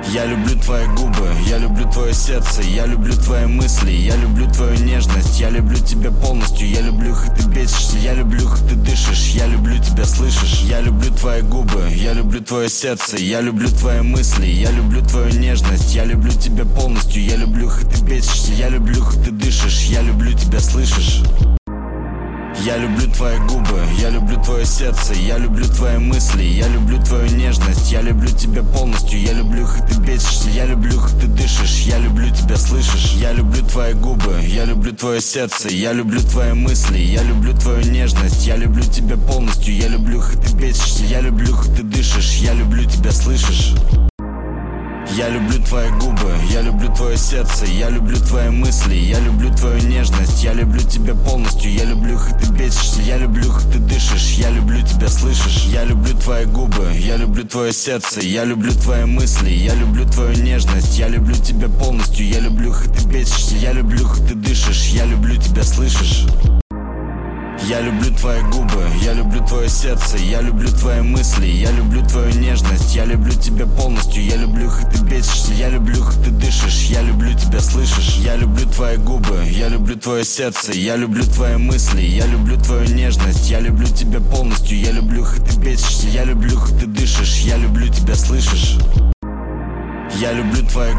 Я люблю твои губы, я люблю твое сердце, я люблю твои мысли, я люблю твою нежность, я люблю тебя полностью, я люблю, как ты бесишься, я люблю, как ты дышишь, я люблю тебя, слышишь? Я люблю твои губы, я люблю твое сердце, я люблю твои мысли, я люблю твою нежность, я люблю тебя полностью, я люблю, как ты бесишься, я люблю, как ты дышишь, я люблю тебя, слышишь? Я люблю твои губы, я люблю твое сердце, я люблю твои мысли, я люблю твою нежность, я люблю тебя полностью, я люблю, как ты бесишься, я люблю, как ты дышишь, я люблю тебя, слышишь? Я люблю твои губы, я люблю твое сердце, я люблю твои мысли, я люблю твою нежность, я люблю тебя полностью, я люблю, как ты бесишься, я люблю, как ты дышишь, я люблю тебя, слышишь? Я люблю твои губы, я люблю твое сердце, я люблю твои мысли, я люблю твою нежность, я люблю тебя полностью, я люблю, как ты бесишься, я люблю, как ты дышишь, я люблю тебя, слышишь? Я люблю твои губы, я люблю твое сердце, я люблю твои мысли, я люблю твою нежность, я люблю тебя полностью, я люблю, как ты бесишься, я люблю, как ты дышишь, я люблю тебя, слышишь? Я люблю твои губы, я люблю твое сердце, я люблю твои мысли, я люблю твою нежность, я люблю тебя полностью, я люблю, как ты бесишься, я люблю, как ты дышишь, я люблю тебя, слышишь? Я люблю твои губы, я люблю твое сердце, я люблю твои мысли, я люблю твою нежность, я люблю тебя полностью, я люблю, как ты бесишься, я люблю, как ты дышишь, я люблю тебя, слышишь? Я люблю твои